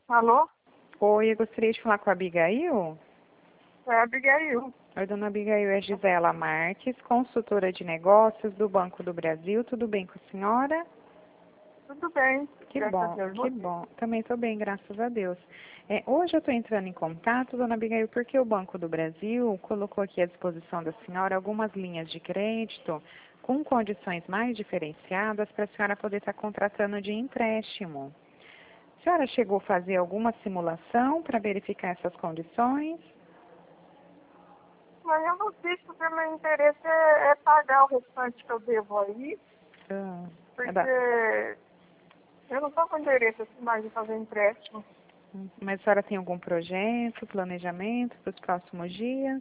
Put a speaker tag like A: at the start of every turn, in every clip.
A: Alô?
B: Oi, eu gostaria de falar com a Abigail.
A: É a Abigail.
B: Oi, dona Abigail, é Gisela Marques, consultora de negócios do Banco do Brasil. Tudo bem com a senhora?
A: Tudo bem?
B: Que
A: Graças a
B: bom,
A: Deus.
B: que
A: Você?
B: bom. Também estou bem, graças a Deus. Hoje eu estou entrando em contato, dona Abigail, porque o Banco do Brasil colocou aqui à disposição da senhora algumas linhas de crédito com condições mais diferenciadas para a senhora poder estar contratando de empréstimo. A senhora chegou a fazer alguma simulação para verificar essas condições?
A: Mas eu não sei se o meu interesse é pagar o restante que eu devo aí,
B: Ah,
A: porque eu não estou com interesse assim, mais em fazer empréstimo.
B: Mas a senhora tem algum projeto, planejamento para os próximos dias?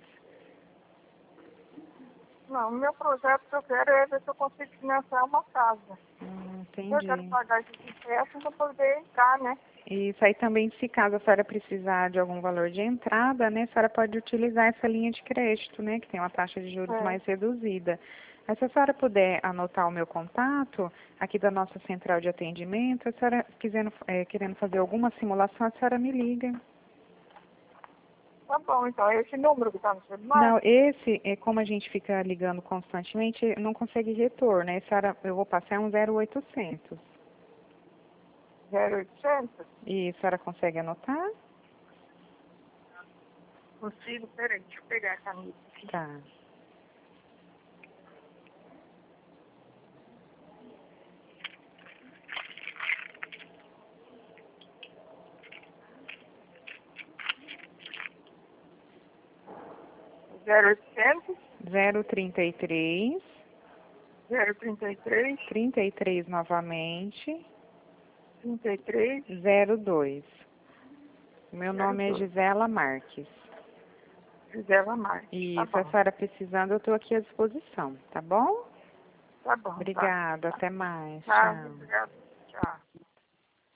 A: Não, o meu projeto que eu quero é ver se eu consigo financiar uma casa. Eu quero
B: Entendi.
A: pagar esses empréstimos para poder entrar, né?
B: Isso aí também, se caso a senhora precisar de algum valor de entrada, né, a senhora pode utilizar essa linha de crédito, né, que tem uma taxa de juros
A: É.
B: mais reduzida. Mas se a senhora puder anotar o meu contato aqui da nossa central de atendimento, a senhora querendo fazer alguma simulação, a senhora me liga.
A: Tá bom, então. É esse número que está no celular?
B: Não, esse, como a gente fica ligando constantemente, não consegue retorno, né? A senhora, eu vou passar um 0800.
A: 0800?
B: E a senhora consegue anotar?
A: Consigo, peraí, deixa eu pegar a caneta aqui.
B: Tá.
A: 0800
B: 033
A: 033
B: 33 novamente
A: 33
B: 02. Meu nome é
A: 02.
B: Gisela Marques.
A: Gisela Marques.
B: E
A: Tá
B: se a
A: bom.
B: senhora precisando, eu estou aqui à disposição, tá bom?
A: Tá bom, tá.
B: Obrigada, até mais.
A: Tá,
B: Tchau.
A: obrigada. Tchau.